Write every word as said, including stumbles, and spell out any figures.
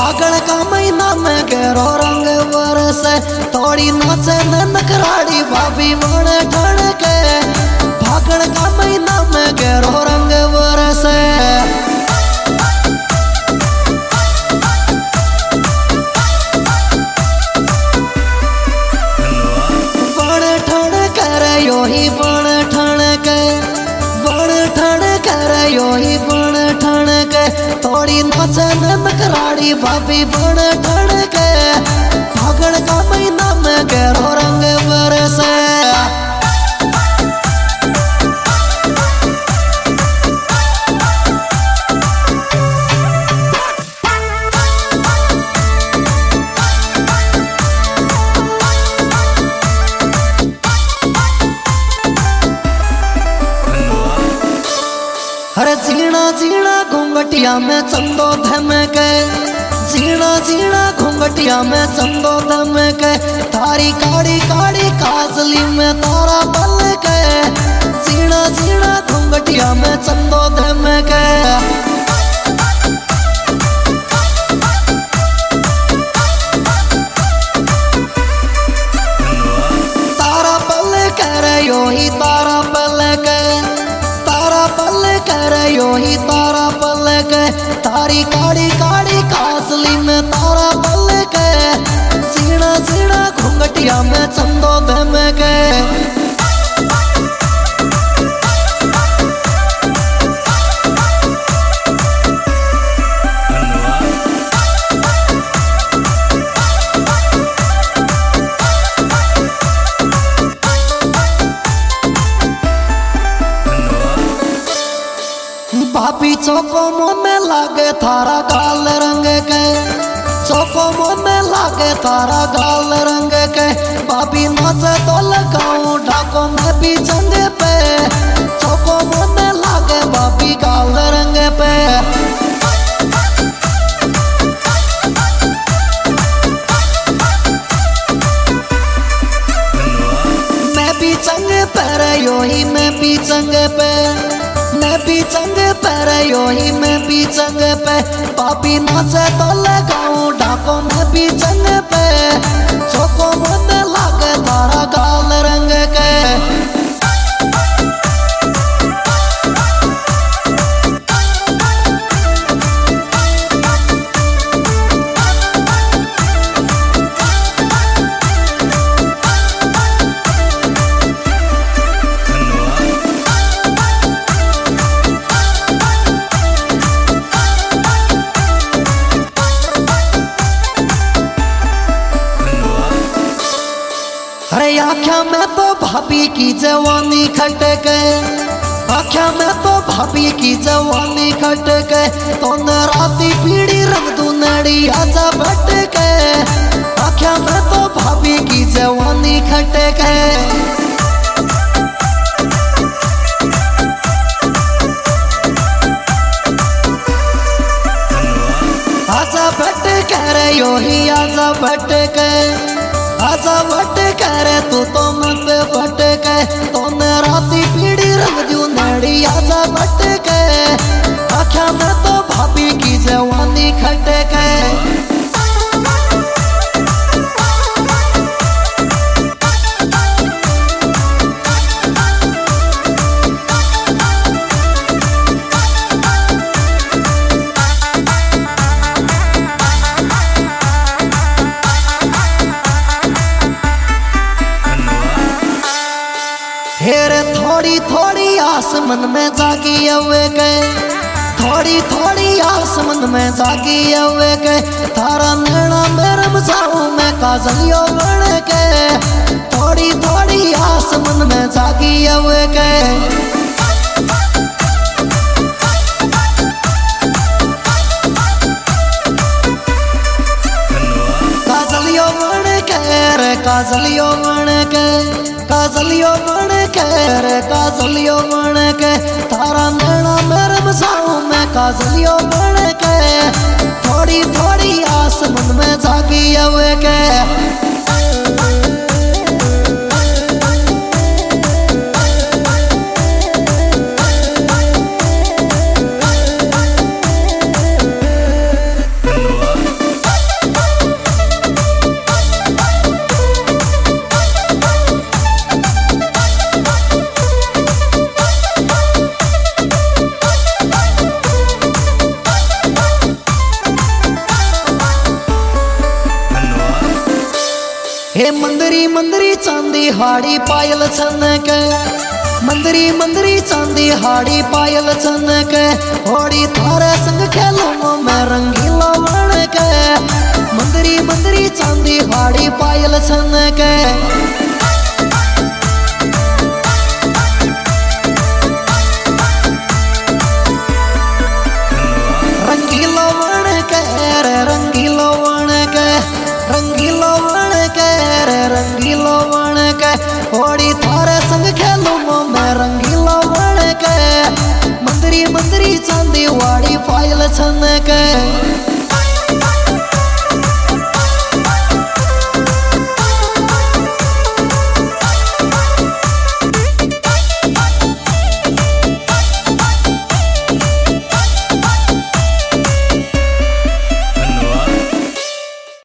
फागण का महीना में गहरो रंग बरसे थोड़ी नाचे ननकराड़ी भाभी बन ठण के। फागण का महीना में गहरो रंग बरसे बन ठण करे यो ही बन ठण के बन ठण करे यो ही बन ठण के। थोड़ी नाचे ननकराड़ी भाभी बन ठण के। फागण का महीना में गहरो रंग बरसे अरे जीना जीना घूंघटिया में चंदो धमके। जीना जीना घूंघटिया में चंदो धमके। थारी काड़ी काड़ी काजली में तारा पल के। जीना जीना घूंघटिया में चंदो धमके। तारा पल करे यो ही तारा पल के। तारा पल करे यो ही तारा पल के। तारी काड़ी काड़ी कासली में तारा पल के। जीना जीना घूंघटिया में चंदो धमके। भाभी चौको मोने लागे थारा गाल रंग के। चौको मोने लागे थारा गाल रंग के। भाभी नाचे तो लगाऊं ढाको मैं भी जंग पे। चौको मोने लागे भाभी गाल रंग पे। मैं भी जंग पे यो ही मैं भी जंग पे। मैं भी चंग पर यो ही मैं भी चंग पे। भाभी नाचे तो लगाऊं ढाको मैं भी चंग पे। चौको मन लागे तारा गाल रंग के। अरे आख्या में तो भाभी की जवानी खटके। आख्या में तो भाभी की जवानी खटके। तो राती पीड़ी रंग तू नड़ी आजा भटके। आख्या में तो भाभी की जवानी खटके। आजा भटके रे यो ही आजा भटके। आजा भटके रे तू तो मत भटके। तो राती पीड़ी रंग दू नड़ी आजा भटके। आख्या में तो भाभी की जवानी खटके। हेरे थोड़ी थोड़ी आस मन में जागी अवे के। थोड़ी थोड़ी आस मन में जागी अवे के। थारा नैना मेरे मचाऊं मैं काजलियो बन के। थोड़ी थोड़ी आस मन में जागी अवे के। काजलियो बन के रे काजलियो बन के। काजलियो बन के रे काजलियो बन के। थारा नैना मेरे मसाऊं मैं काजलियो बन के। थोड़ी थोड़ी आस मन में जागी अवे के। हे मंदरी मंदरी चांदी हाड़ी पायल छनक मंदरी मंदरी चांदी हाड़ी पायल छनक होड़ी थारे संग खेलूं मैं रंगीला बन के मंदरी मंदरी चांदी हाड़ी पायल छनक रंगीला बन के रे रंगीला बन के रंगीला बन के रे रंगीला बन के होड़ी थारे संग खेलूं मैं रंगीला बन के मंदरी मंदरी चांदी वाड़ी पायल छनक